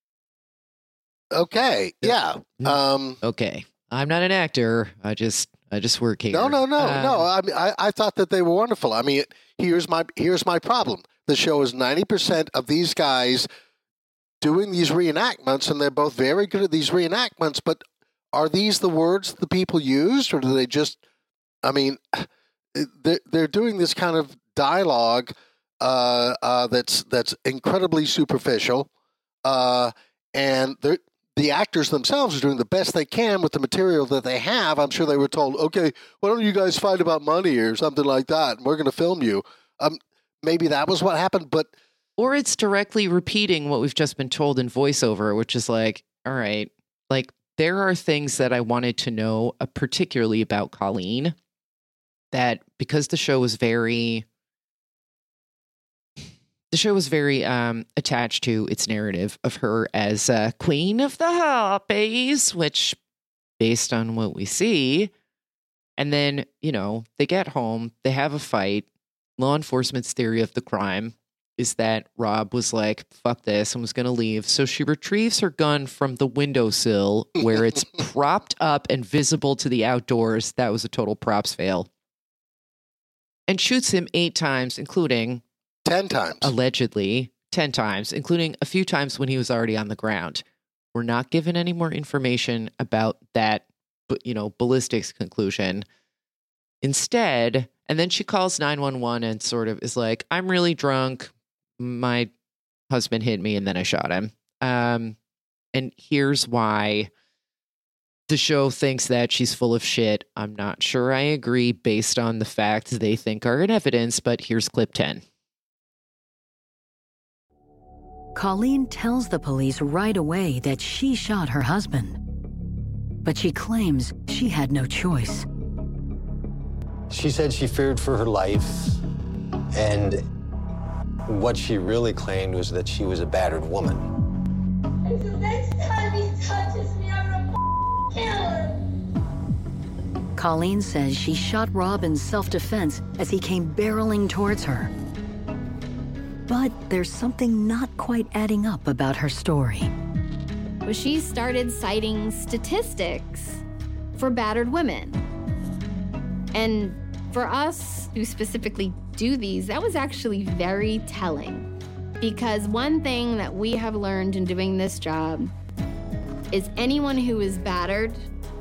Okay. Yeah. Um, okay. I'm not an actor. I just, I just work here. No, no, no, Um, no. I mean, I, I thought that they were wonderful. I mean, here's my here's my problem. The show is ninety percent of these guys doing these reenactments, and they're both very good at these reenactments. But are these the words the people used, or do they just? I mean, they're they're doing this kind of dialogue uh, uh, that's that's incredibly superficial, uh, and they're. The actors themselves are doing the best they can with the material that they have. I'm sure they were told, okay, why don't you guys fight about money or something like that, and we're going to film you. Um, maybe that was what happened, but... Or it's directly repeating what we've just been told in voiceover, which is like, all right, like there are things that I wanted to know, uh, particularly about Colleen, that because the show was very... The show was very um, attached to its narrative of her as uh, Queen of the Harpies, which, based on what we see, and then, you know, they get home, they have a fight. Law enforcement's theory of the crime is that Rob was like, fuck this, and was going to leave. So she retrieves her gun from the windowsill where it's propped up and visible to the outdoors. That was a total props fail. And shoots him eight times, including... Ten times. Allegedly, ten times, including a few times when he was already on the ground. We're not given any more information about that, you know, ballistics conclusion. Instead, and then she calls nine one one and sort of is like, I'm really drunk. My husband hit me and then I shot him. Um, and here's why the show thinks that she's full of shit. I'm not sure I agree based on the facts they think are in evidence, but here's clip ten. Colleen tells the police right away that she shot her husband. But she claims she had no choice. She said she feared for her life, and what she really claimed was that she was a battered woman. The next time he touches me, I'm gonna kill him. Colleen says she shot Rob in self-defense as he came barreling towards her. But there's something not quite adding up about her story. Well, she started citing statistics for battered women. And for us who specifically do these, that was actually very telling. Because one thing that we have learned in doing this job is anyone who is battered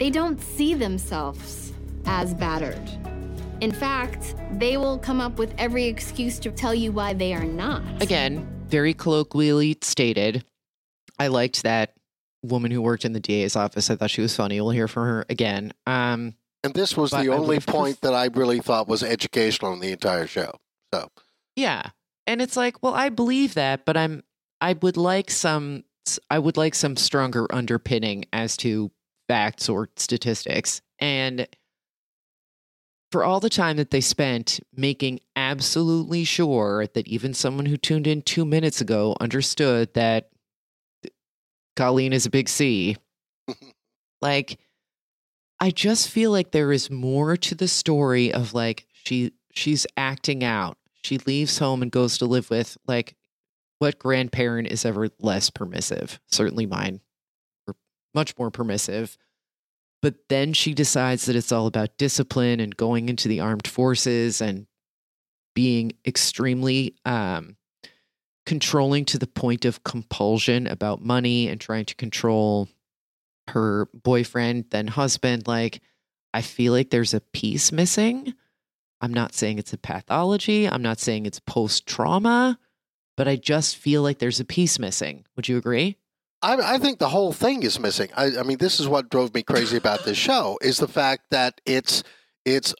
they don't see themselves as battered. In fact, they will come up with every excuse to tell you why they are not. Again, very colloquially stated. I liked that woman who worked in the D A's office. I thought she was funny. We'll hear from her again. Um, and this was the only point that I really thought was educational in the entire show. So, yeah. And it's like, well, I believe that, but I'm, I would like some, I would like some stronger underpinning as to facts or statistics. And for all the time that they spent making absolutely sure that even someone who tuned in two minutes ago understood that Colleen is a big C, like, I just feel like there is more to the story of like, she, she's acting out. She leaves home and goes to live with, like, what grandparent is ever less permissive? Certainly mine were much more permissive. But then she decides that it's all about discipline and going into the armed forces and being extremely um, controlling to the point of compulsion about money and trying to control her boyfriend, then husband. Like, I feel like there's a piece missing. I'm not saying it's a pathology. I'm not saying it's post-trauma, but I just feel like there's a piece missing. Would you agree? I, I think the whole thing is missing. I, I mean, this is what drove me crazy about this show is the fact that it's it's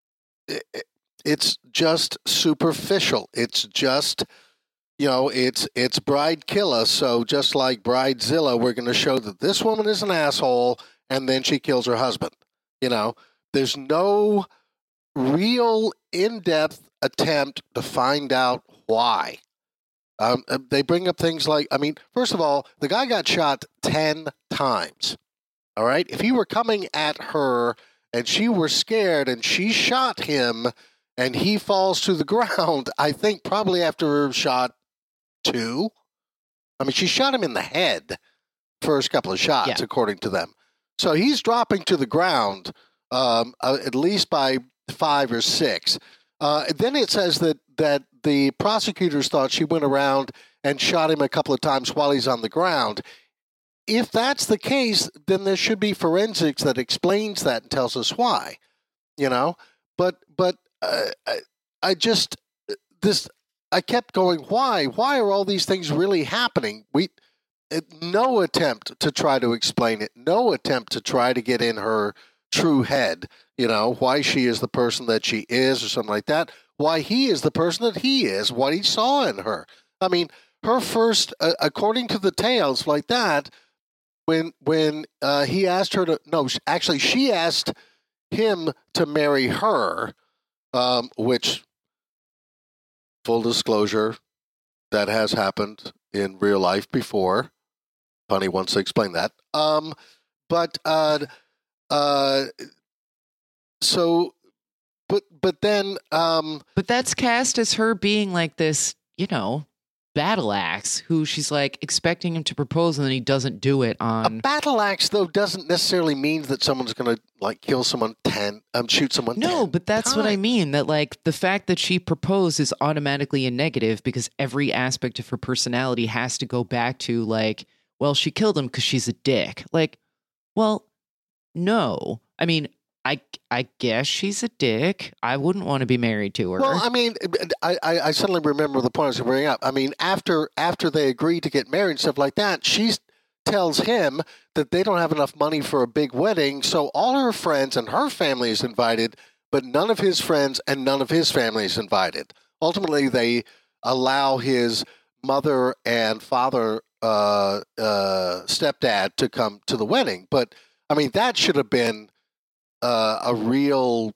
it's just superficial. It's just, you know, it's it's Bride Killer. So just like Bridezilla, we're going to show that this woman is an asshole, and then she kills her husband. You know, there's no real in-depth attempt to find out why. Um, they bring up things like, I mean, first of all, the guy got shot ten times. All right. If he were coming at her and she were scared and she shot him and he falls to the ground, I think probably after shot two. I mean, she shot him in the head first couple of shots, yeah. according to them. So he's dropping to the ground um, uh, at least by five or six. Uh, then it says that that the prosecutors thought she went around and shot him a couple of times while he's on the ground. If that's the case, then there should be forensics that explains that and tells us why, you know. But but uh, I, I just this I kept going. Why? Why are all these things really happening? We no attempt to try to explain it. No attempt to try to get in her true head. You know, why she is the person that she is or something like that. Why he is the person that he is, what he saw in her. I mean, her first, uh, according to the tales like that, when when uh, he asked her to, no, actually she asked him to marry her, um, which, full disclosure, that has happened in real life before. Funny wants to explain that. Um, but, uh, uh, so... But but then... Um, but that's cast as her being like this, you know, battle axe who she's like expecting him to propose and then he doesn't do it on... A battle axe, though, doesn't necessarily mean that someone's going to like kill someone ten, um, shoot someone No, ten but that's times. what I mean. That like the fact that she proposed is automatically a negative because every aspect of her personality has to go back to like, well, she killed him because she's a dick. Like, well, no. I mean... I, I guess she's a dick. I wouldn't want to be married to her. Well, I mean, I, I, I suddenly remember the point I was going to bring up. I mean, after after they agree to get married and stuff like that, she tells him that they don't have enough money for a big wedding, so all her friends and her family is invited, but none of his friends and none of his family is invited. Ultimately, they allow his mother and father, uh, uh, stepdad, to come to the wedding. But, I mean, that should have been... Uh, a real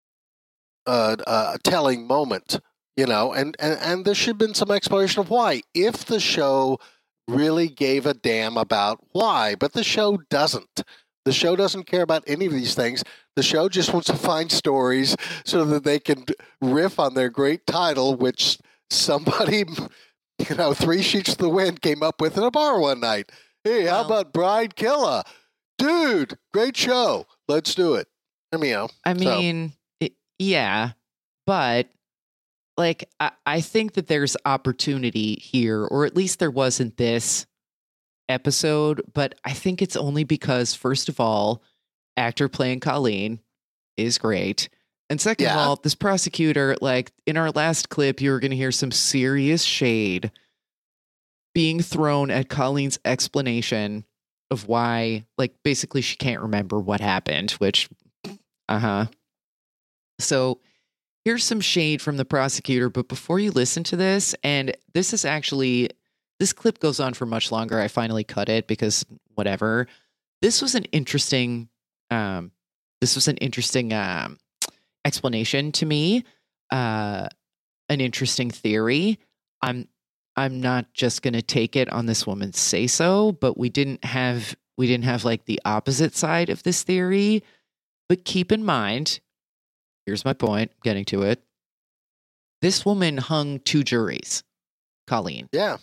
uh, uh, telling moment, you know, and, and, and there should have been some explanation of why, if the show really gave a damn about why, but the show doesn't. The show doesn't care about any of these things. The show just wants to find stories so that they can riff on their great title, which somebody, you know, Three Sheets to the Wind came up with in a bar one night. Hey, how about Bride Killer? Dude, great show. Let's do it. I mean, you know, I mean, so. it, yeah, but like, I, I think that there's opportunity here, or at least there wasn't this episode, but I think it's only because, first of all, actor playing Colleen is great. And second Yeah. of all, this prosecutor, like in our last clip, you were going to hear some serious shade being thrown at Colleen's explanation of why, like, basically she can't remember what happened, which, uh-huh. So here's some shade from the prosecutor. But before you listen to this, and this is actually, this clip goes on for much longer. I finally cut it because whatever. This was an interesting, um, this was an interesting um, explanation to me, uh, an interesting theory. I'm, I'm not just going to take it on this woman's say so, but we didn't have, we didn't have like the opposite side of this theory. But keep in mind, here's my point, getting to it. This woman hung two juries, Colleen. Yeah.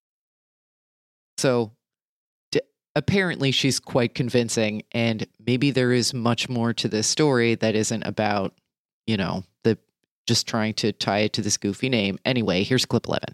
So d- apparently she's quite convincing, and maybe there is much more to this story that isn't about, you know, the just trying to tie it to this goofy name. Anyway, here's clip eleven.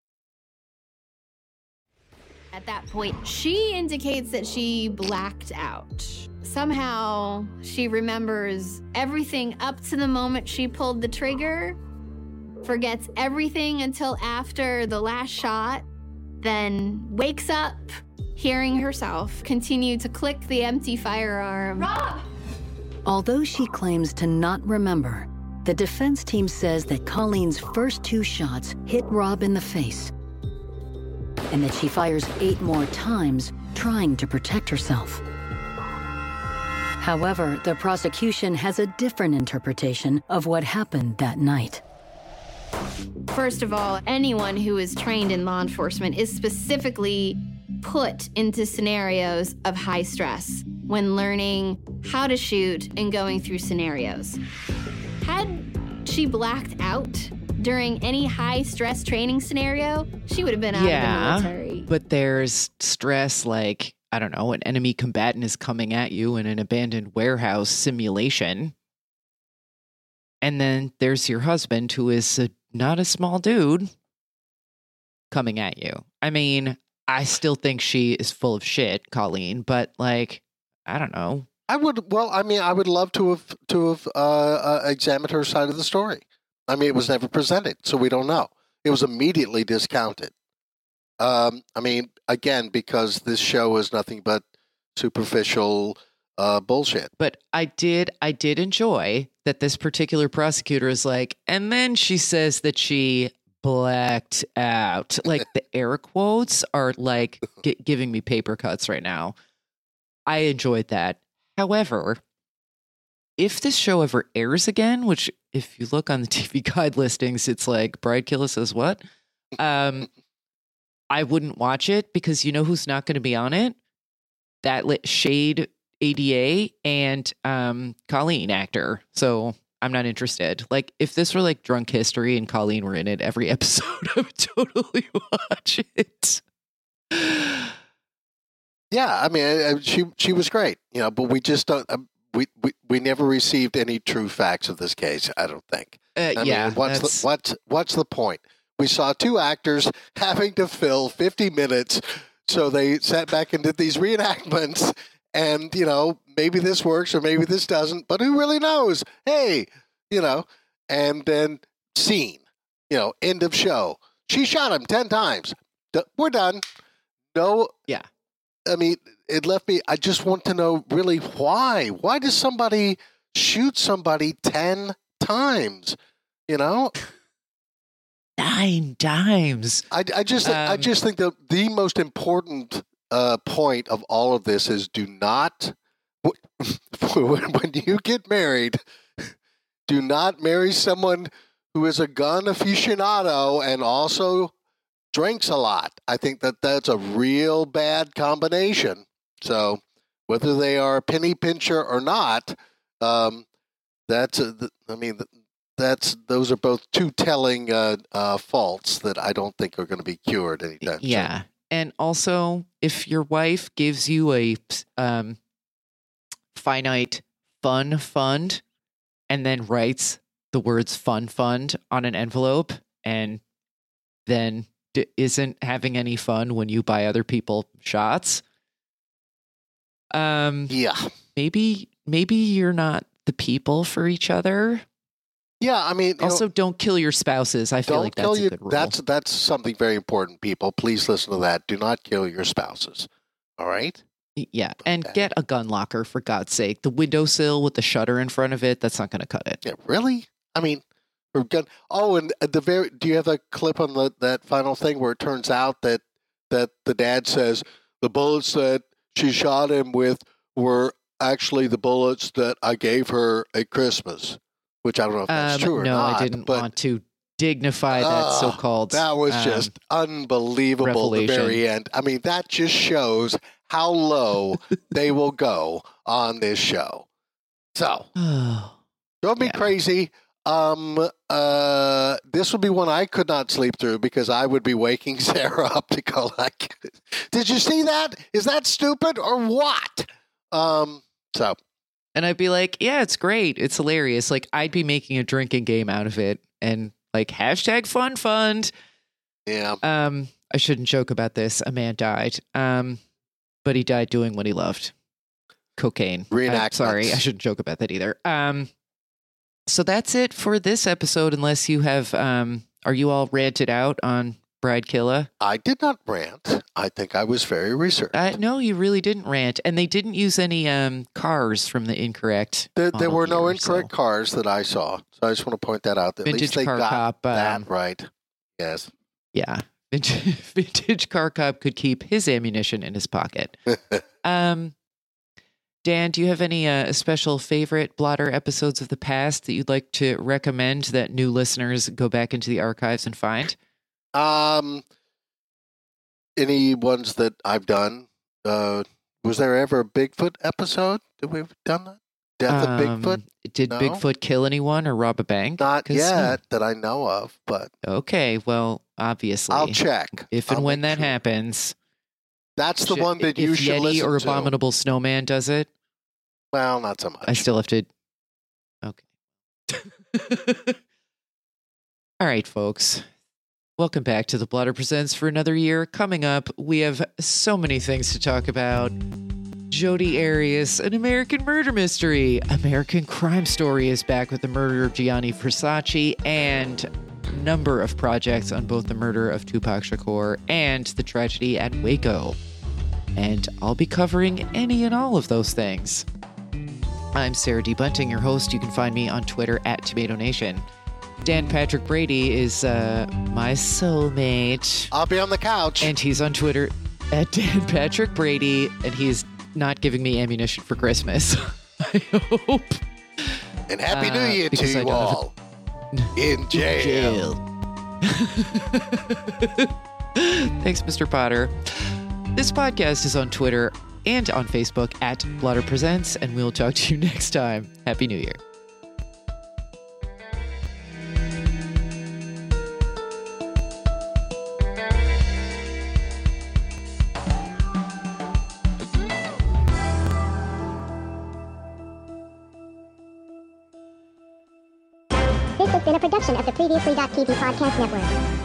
At that point, she indicates that she blacked out. Somehow, she remembers everything up to the moment she pulled the trigger, forgets everything until after the last shot, then wakes up, hearing herself continue to click the empty firearm. Rob! Although she claims to not remember, the defense team says that Colleen's first two shots hit Rob in the face, and that she fires eight more times, trying to protect herself. However, the prosecution has a different interpretation of what happened that night. First of all, anyone who is trained in law enforcement is specifically put into scenarios of high stress when learning how to shoot and going through scenarios. Had she blacked out during any high stress training scenario, she would have been out Yeah, of the military. but there's stress like, I don't know, an enemy combatant is coming at you in an abandoned warehouse simulation. And then there's your husband, who is a, not a small dude, coming at you. I mean, I still think she is full of shit, Colleen, but like, I don't know. I would, well, I mean, I would love to have to have uh, uh, examined her side of the story. I mean, it was never presented, so we don't know. It was immediately discounted. Um, I mean, again, because this show is nothing but superficial uh, bullshit. But I did, I did enjoy that this particular prosecutor is like, and then she says that she blacked out. Like the air quotes are like g- giving me paper cuts right now. I enjoyed that. However, if this show ever airs again, which if you look on the T V guide listings, it's like Bride Killer says what? Um, I wouldn't watch it because you know who's not going to be on it? That lit Shade A D A and um, Colleen actor. So I'm not interested. Like if this were like Drunk History and Colleen were in it every episode, I would totally watch it. Yeah, I mean, I, I, she she was great, you know, but we just don't. Uh, we, we we never received any true facts of this case. I don't think. Uh, I yeah, mean, what's that's- the, what's what's the point? We saw two actors having to fill fifty minutes, so they sat back and did these reenactments. And you know, maybe this works or maybe this doesn't, but who really knows? Hey, you know, and then scene, you know, end of show. She shot him ten times. D- We're done. No. Yeah. I mean, it left me. I just want to know really why. Why does somebody shoot somebody ten times? You know. Nine times. I, I just I Um, just think that the most important uh, point of all of this is do not when, when you get married, do not marry someone who is a gun aficionado and also drinks a lot. I think that that's a real bad combination. So whether they are a penny pincher or not, um, that's a, I mean. That's those are both two telling uh, uh, faults that I don't think are going to be cured anytime soon. Yeah. And also, if your wife gives you a um, finite fun fund and then writes the words fun fund on an envelope and then d- isn't having any fun when you buy other people shots, um, yeah, maybe maybe you're not the people for each other. Yeah, I mean, you also know, don't kill your spouses. I feel don't like that's kill a you. good rule. That's that's something very important, people. Please listen to that. Do not kill your spouses. All right. Yeah, and get a gun locker for God's sake. The windowsill with the shutter in front of it, that's not going to cut it. Yeah, really? I mean, or gun. Oh, and at the very. Do you have a clip on the, that final thing where it turns out that that the dad says the bullets that she shot him with were actually the bullets that I gave her at Christmas, which I don't know if that's Um, true or no, not. I didn't but, want to dignify that Ah, so-called. That was um, just unbelievable. The revelation. very end. I mean, that just shows how low they will go on this show. So, don't be crazy. Um, uh, this would be one I could not sleep through because I would be waking Sarah up to go like, "Did you see that? Is that stupid or what?" Um, so. And I'd be like, yeah, it's great. It's hilarious. Like, I'd be making a drinking game out of it and like hashtag fun fund. Yeah. Um, I shouldn't joke about this. A man died. Um, but he died doing what he loved. Cocaine. I'm Reenactments. sorry. I shouldn't joke about that either. Um, so that's it for this episode, unless you have, um, are you all ranted out on Bride Killa? I did not rant. I think I was very researched. Uh, no, you really didn't rant. And they didn't use any um, cars from the incorrect. There, there model were no year, incorrect so. cars that I saw. So I just want to point that out. At Vintage least they Car got Cop, that um, right. Yes. Yeah. Vintage, Vintage Car Cop could keep his ammunition in his pocket. um, Dan, do you have any uh, special favorite Blotter episodes of the past that you'd like to recommend that new listeners go back into the archives and find? Um, any ones that I've done? Uh, was there ever a Bigfoot episode? Did we have done that? Death Um, of Bigfoot? Did No? Bigfoot kill anyone or rob a bank? Not 'Cause, yet that I know of, but no. Okay, well, obviously. I'll check. If and I'll when make that sure. happens. That's the should- one that if you should Yeti listen or to. Abominable Snowman does it, Well, not so much. I still have to. Okay. All right, folks. Welcome back to The Blotter Presents for another year. Coming up, we have so many things to talk about. Jodi Arias, an American murder mystery. American Crime Story is back with the murder of Gianni Versace and a number of projects on both the murder of Tupac Shakur and the tragedy at Waco. And I'll be covering any and all of those things. I'm Sarah D. Bunting, your host. You can find me on Twitter at Tomato Nation. Dan Patrick Brady is uh, my soulmate. I'll be on the couch. And he's on Twitter at Dan Patrick Brady, and he's not giving me ammunition for Christmas. I hope. And Happy New Uh, Year to because I you don't have a- all. In jail. Thanks, Mister Potter. This podcast is on Twitter and on Facebook at Blotter Presents, and we'll talk to you next time. Happy New Year. This has been a production of the Previously T V Podcast Network.